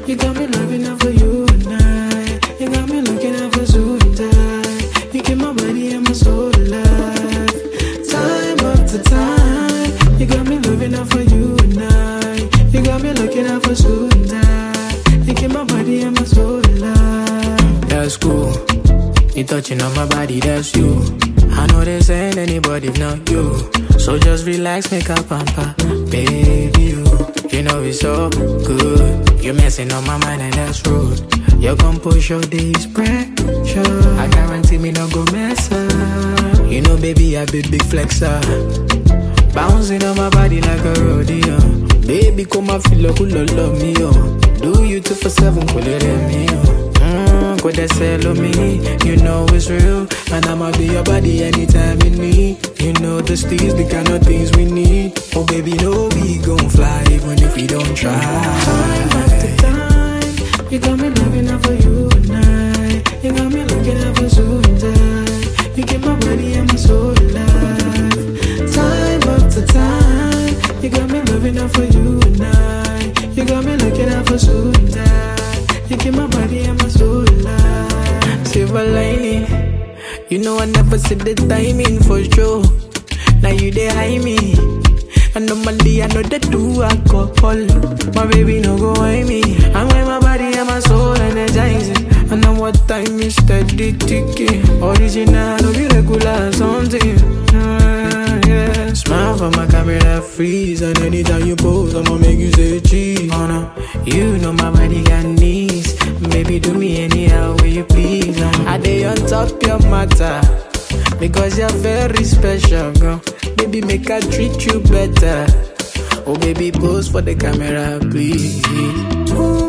You got me loving up for you and I. You got me looking out for suit and tie. You keep my body and my soul alive. Time after time, you got me loving up for you and I. You got me looking out for suit and tie. You keep my body and my soul alive. That's cool. You touching on my body, that's you. I know this ain't anybody if not you. So just relax, make up pamper, baby you know it's so good. You're messing on my mind and that's rude. Your composure days pressure. I guarantee me no go mess up. You know baby I be big flexer. Bouncing on my body like a rodeo. Baby come and feel like you love me yo. Do you 247 cool it in me yo. Could they sell on me? You know it's real. And I'ma be your body anytime you need. You know the steez, the kind of things we need. Oh baby, no, we gon' fly even if we don't try. Time after time, you got me loving up for you and I. You got me looking up for suit and tie. You keep my body and my soul alive. Time after time, you got me loving up for you and I. You got me looking up for suit and tie. You keep my body and my soul alive. Silver lining, you know I never see the timing for sure. Now you they hide me. And normally I know they do alcohol. My baby no go hide me. I'm with my body and my soul energizing. I know what time is steady ticking. Original, no be regular something. Yeah. Smile for my camera freeze. And anytime you pose, I'ma make you say cheese. Oh no, you know my body got knees. Baby do me anyhow will you please. I dey on top your matter. Because you're very special, girl. Baby, make I treat you better. Oh, baby, pose for the camera, please. Oh,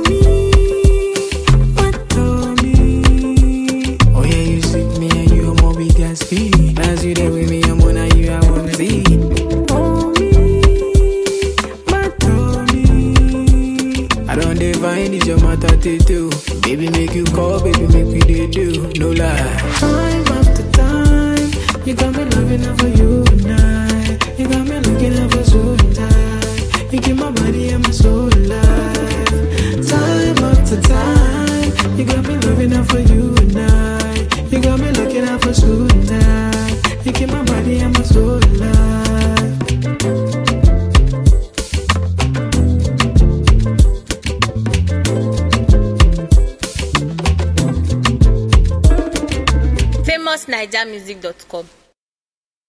me. Oh, yeah, you see me and you, more we can speak. As you there with me, I'm one of you, I wanna see. Oh, me. I don't define it's your matter to do. Baby, make you call, baby, make me they do. No lie. Time after time. You got me loving up for you and I. You got me looking up for suit and tie. You keep my body and my soul alive. Time after time, you got me loving up for you and I. You got me looking up for suit and tie. You keep my body and my soul alive. famousnigermusic.com